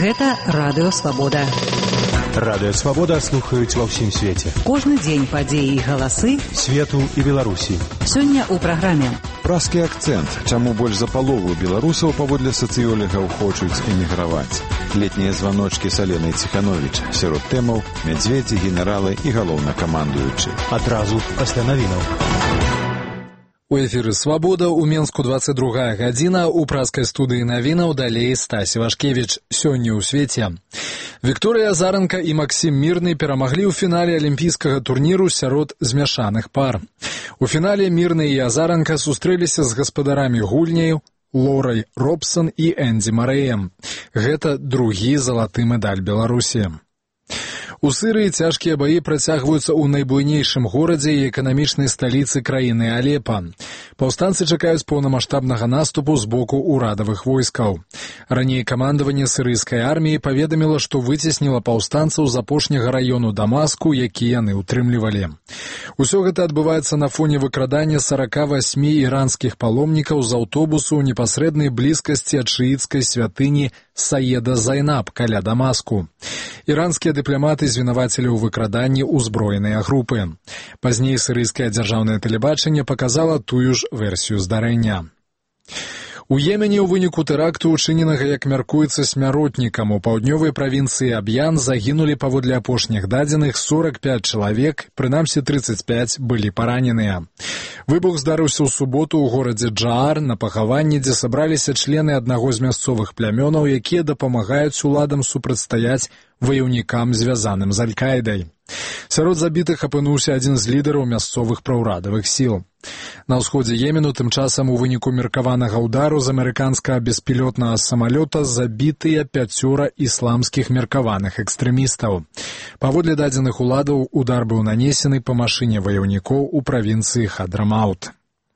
Гэта Радыё Свабода. Радыё Свабода слухаюць ва ўсім свеце. Кожны дзень падзеі і галасы свету і Беларусі. Сёння ў праграме празкі акцэнт. Чаму больш за палову беларусаў паводле сацыёлагаў хочуць эміграваць. Летнія званочкі з Аленай Ціхановіч. Сярод тэмаў мядзведзі, генералы і галоўнакамандуючы. Адразу пасля навінаў. У эфіры «Свабода» у Менску 22 гадзіна, у празкай студыі навінаў далей Стась Івашкевіч. Сёння ў свеце. Вікторыя Азаранка і Максім Мірны перамаглі ў фінале алімпійскага турніру сярод змяшаных пар. У фінале Мірны і Азаранка сустрэліся з гаспадарамі гульняў Лорай Робсон і Энді Марэем. Гэта другі залаты медаль Беларусі. У Сырыі цяжкія баі працягваюцца ў найбуйнейшым горадзе і эканамічнай сталіцы краіны Алепа. Паўстанцы чакаюць поўнамаштабнага наступу з боку ўрадавых войскаў. Раней камандаванне сырыйскай арміі паведаміла, што выцесніла паўстанцаў з апошняга раёну Дамаску, які яны ўтрымлівалі. Усё гэта адбываецца на фоне выкрадання 48 іранскіх паломнікаў з аўтобусу ў непасрэднай блізкасці ад шыіцкай святыні Саеда Зайнаб каля Дамаску. Іранскія дыпламаты звінавацілі ў выкраданні ўзброеныя групы. Пазней сырыйскае дзяржаўнае тэлебачанне паказала тую ж версію здарэння. У Йемене ў выніку тэракту, учыненага, як мяркуецца, смяротнікам у паўднёвай правінцыі Аб'ян загінулі паводле апошніх дадзеных 45 чалавек, прынамсі 35 былі параненыя. Выбух здарыўся ў суботу ў горадзе Джаар на пахаванні, дзе сабраліся члены аднаго з мясцовых плямёнаў, якія дапамагаюць уладам супрацьстаяць ваяўнікам, звязаным з Аль-Каідай. Сярод забітых апынуўся адзін з лідараў мясцовых праўрадавых сіл. На ўсходзе Йемену тым часам у выніку меркаванага ўдару з амерыканскага беспілотнага самалёта забітыя 5 ісламскіх меркаваных экстрэмістаў. Паводле дадзеных уладаў, удар быў нанесены па машыне ваяўнікоў у правінцыі Хадрамаут.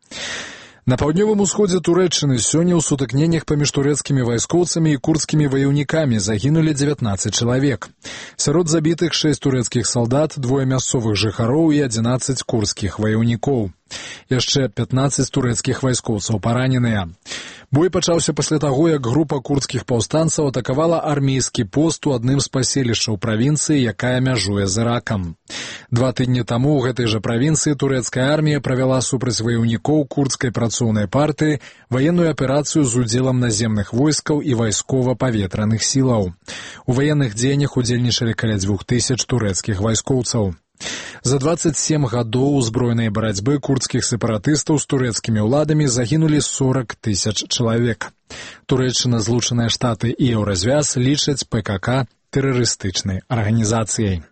На паўднёвым усходзе Турэччыны сёння ў сутыкненнях паміж турэцкімі вайскоўцамі і курдскімі ваяўнікамі загінулі 19 чалавек. Сярод забітых 6 турэцкіх салдат, 2 мясцовых жыхароў і 11 курдскіх ваяўнікоў. Яшчэ 15 турэцкіх вайскоўцаў параненыя. Бой пачаўся пасля таго, як група курдскіх паўстанцаў атакавала армейскі пост у адным з паселішчаў правінцыі, якая мяжуе з Іракам. 2 тыдні таму ў гэтай жа правінцыі турэцкая армія правяла супраць ваяўнікоў курдскай працоўнай партыі ваенную аперацыю з удзелам наземных войскаў і вайскова-паветраных сілаў. У ваенных дзеяннях удзельнічалі каля 2000 турэцкіх вайскоўцаў. За 27 гадоў узброенай барацьбы курдскіх сепаратыстаў з турэцкімі ўладамі загінулі 40 000 чалавек. Турэччына, Злучаныя Штаты і Еўразвяз лічаць ПКК тэрарыстычнай арганізацыяй.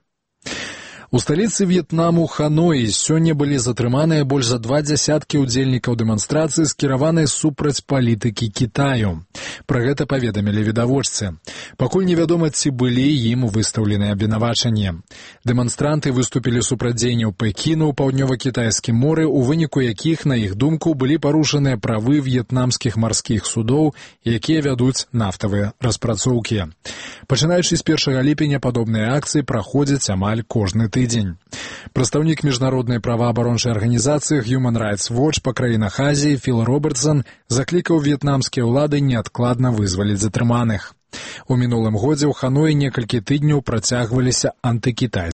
У сталіцы В'етнаму Ханоі сёння былі затрыманыя больш за 20 удзельнікаў дэманстрацыі, скіраванай супраць палітыкі Кітаю. Пра гэта паведамілі відавочцы. Пакуль невядома, ці былі ім выстаўленыя абвінавачанні. Дэманстранты выступілі супраць дзеянняў Пекіну ў паўднёва-кітайскім моры, у выніку якіх, на іх думку, былі парушаныя правы в'етнамскіх марскіх судоў, якія вядуць нафтавыя распрацоўкі. Пачынаючы з 1 ліпеня падобныя акцыі праходзяць амаль кожны тыдзень. Прадстаўнік міжнароднай праваабарончай арганізацыі Human Rights Watch па краінах Азіі Філ Робертсон заклікаў в'етнамскія ўлады неадкладна вызваліць затрыманых. У мінулым годзе ў Ханоі некалькі тыдняў працягваліся антыкітайскія